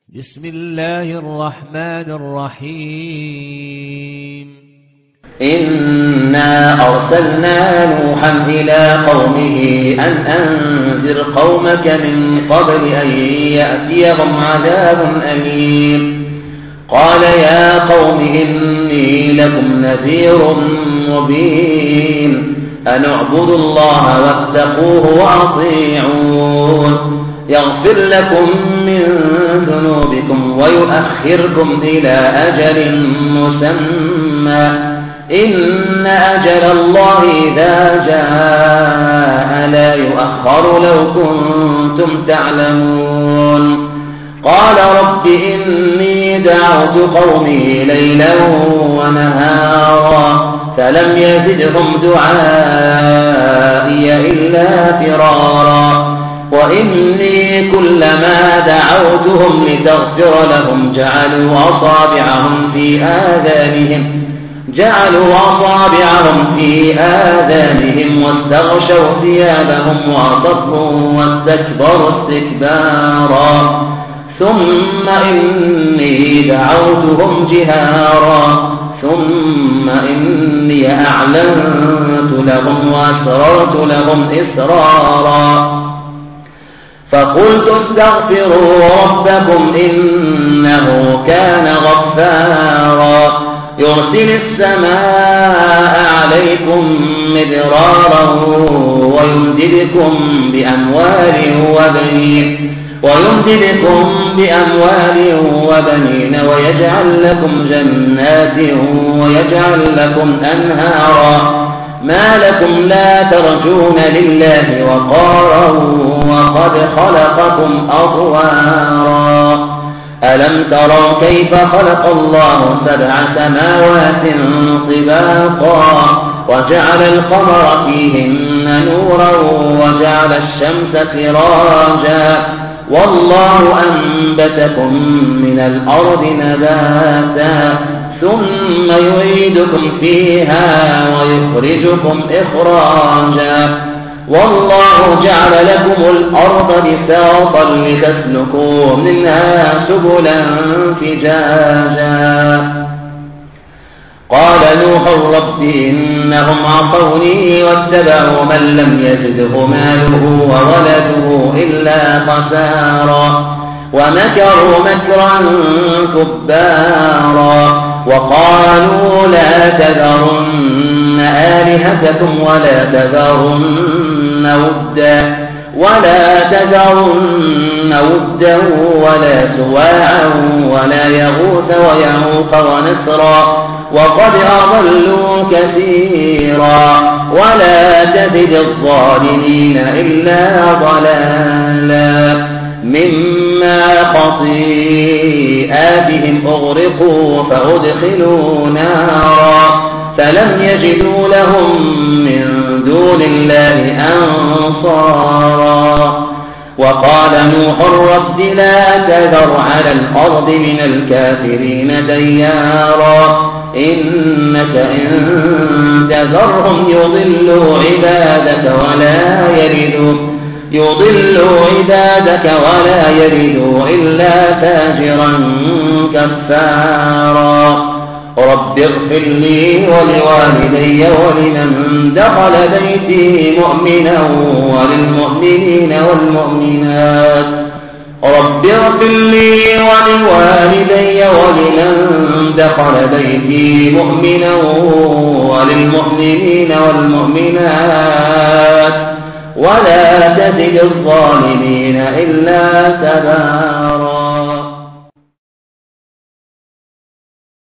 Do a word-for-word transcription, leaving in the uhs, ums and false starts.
بسم الله الرحمن الرحيم إنا أرسلنا نوحا إلى قومه أن أنذر قومك من قبل أن يأتيهم عذاب أليم. قال يا قوم إني لكم نذير مبين أن اعبدوا الله واتقوه وأطيعون يغفر لكم من ذنوبكم ويؤخركم إلى أجل مسمى إن أجل الله إذا جاء لا يؤخر لو كنتم تعلمون. قال رب إني دعوت قومي ليلا ونهارا فلم يزدهم دعائي إلا فرارا وإني كلما دعوتهم لتغفر لهم جعلوا أصابعهم في آذانهم جعلوا أصابعهم في آذانهم واستغشوا ثيابهم وأصروا واستكبروا استكبارا ثم إني دعوتهم جهارا ثم إني أعلنت لهم وأسررت لهم إسرارا فقلت استغفروا ربكم إنه كان غفارا يرسل السماء عليكم مدرارا ويمددكم بأموال وبنين ويمددكم بأموال وبنين ويجعل لكم جنات ويجعل لكم أنهارا ما لكم لا ترجون لله وقارا وقد خلقكم أطوارا ألم تروا كيف خلق الله سبع سماوات طباقا وجعل القمر فيهن نورا وجعل الشمس سراجا والله أنبتكم من الأرض نباتا ثم يعيدكم فيها ويخرجكم إخراجا والله جعل لكم الأرض بساطا لتسلكوا منها سبلا فجاجا. قال نوح رب إنهم عصوني واتبعوا من لم يزده ماله وولده إلا خسارا ومكروا مكرا كبارا وقالوا لا تذرن آلهتكم ولا تذرن ودا ولا تذرن ودا ولا سواعا ولا يغوث ويعوق ونسرا وقد أضلوا كثيرا ولا تزد الظالمين إلا ضلالا مما خطيئاتهم أغرقوا فأدخلوا نارا فلم يجدوا لهم من دون الله أنصارا. وقال نوح رب لا تذر على الأرض من الكافرين ديارا إنك إن تذرهم يضلوا عبادك ولا يلدوا يضلوا عبادك ولا يلدوا إلا فاجرا كفارا. رب اغفر لي ولوالدي ولمن دخل بيتي مؤمنا وللمؤمنين والمؤمنات رب اغفر لي ولوالدي ولمن دخل بيتي مؤمنا وللمؤمنين والمؤمنات ولا تزد الظالمين إلا تبارا.